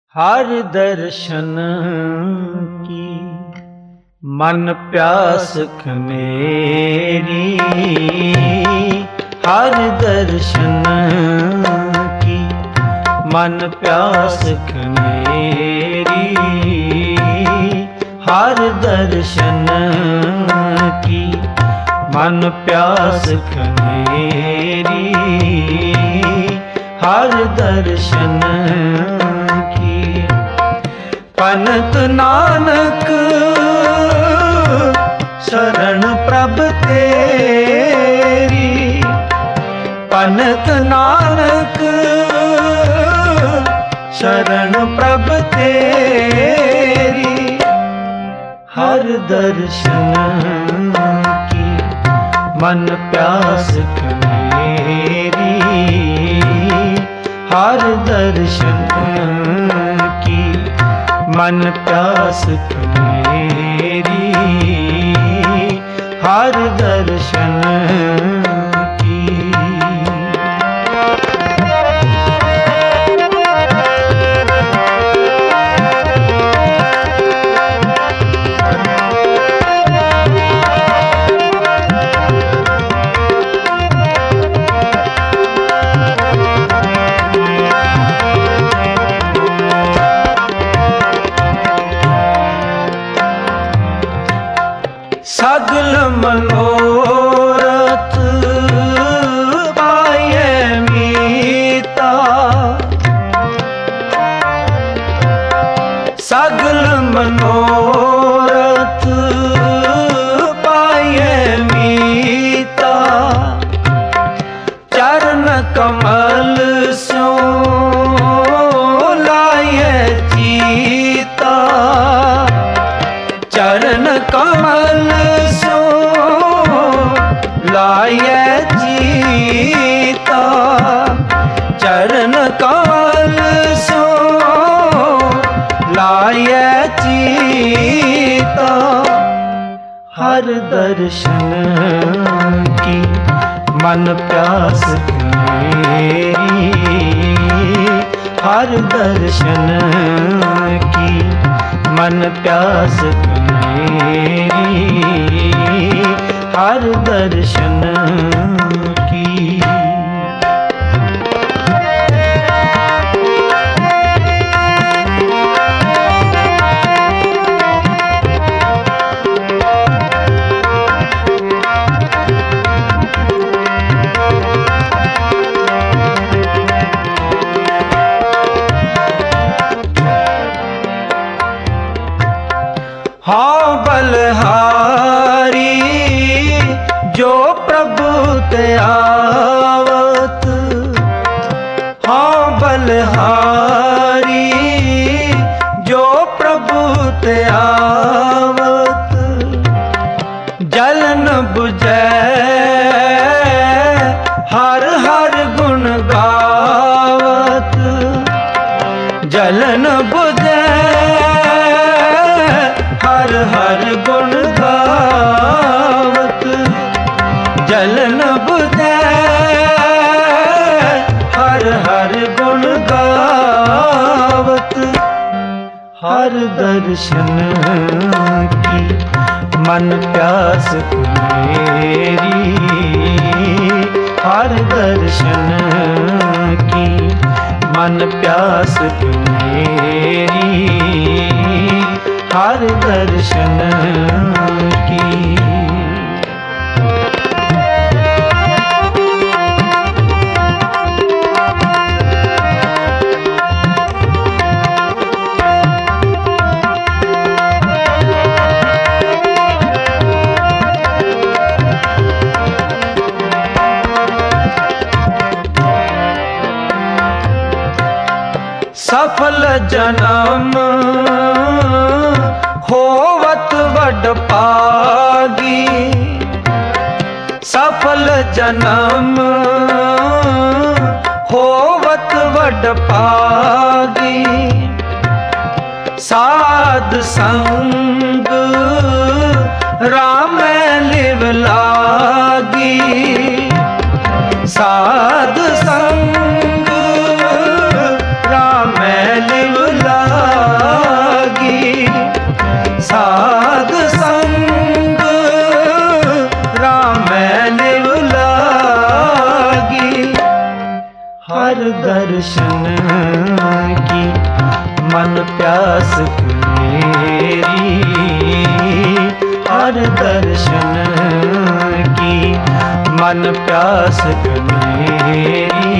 हर दर्शन की मन प्यास खमेरी, हर दर्शन की मन प्यास खमेरी, हर दर्शन की मन प्यास खमेरी, हर दर्शन की। पनत नानक शरण प्रभ तेरी, पनत नानक शरण प्रभ तेरी, हर दर्शन की मन प्यास खमेरी, हर दर्शन की मन प्यास खमेरी, हर दर्शन की। सगल मनोरथ पाए मीता, सगल मनोरथ पाए मीता, चरण कमल स्यो लाए चीता, चरण कमल लाए चीता, चरण कमल सो लाए चीता, हर दर्शन की मन प्यास खमेरी, हर दर्शन की मन प्यास खमेरी, हर दर्शन की। हाँ बलहारी जो प्रभु ते आवत, हाँ बलहारी जो प्रभु ते आवत, जलन बुझे हर हर गुण गावत, जलन बुझे हर हर गुण गावत, जलन बुझे हर हर गुण गावत, हर दर्शन की मन प्यास खमेरी, हर दर्शन की मन प्यास खमेरी, हर दर्शन की। सफल जन्म होवत वड पागी, सफल जन्म होवत वड पागी, साध संग राम लिव लागी, साध संग राम लिव लागी, दर्शन की मन प्यास मेरी, हर दर्शन की मन प्यास मेरी,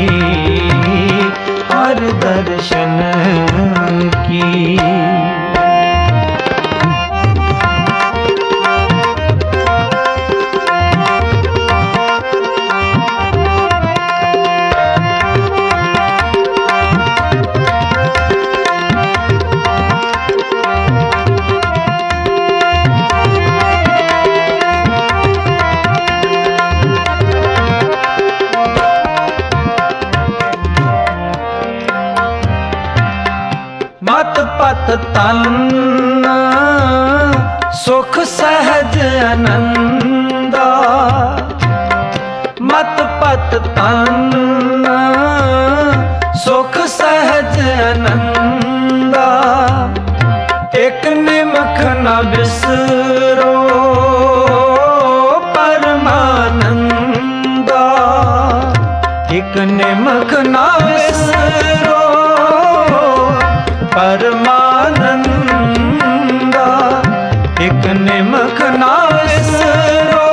हर दर्शन की। मत पत तन सुख सहज आनंदा, मत पत तन सुख सहज आनंदा, एक निमख न बिसरो परमानंदा, एक निमख न बिसरो परमानंदा, एक निमख ना बिसरो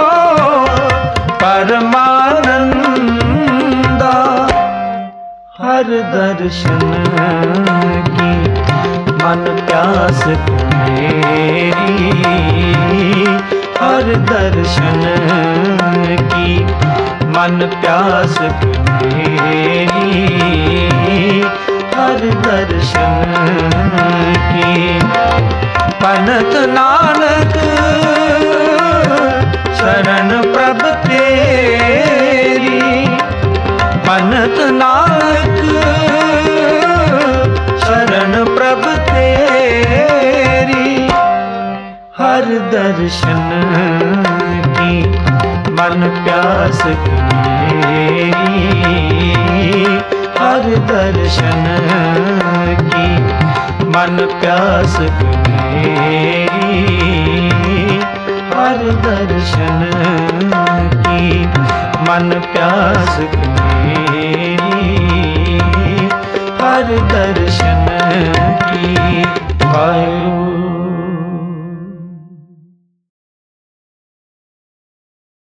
परमानंदा, हर दर्शन की मन प्यास मेरी, हर दर्शन की मन प्यास मेरी, हर दर्शन की। पनत नानक शरण प्रभ तेरी, पनत नानक शरण प्रभ तेरी, हर दर्शन की मन प्यास मेरी, हर दर्शन की मन प्यास मेरी, हर दर्शन की मन प्यास मेरी, हर दर्शन की। वाहिगुरु।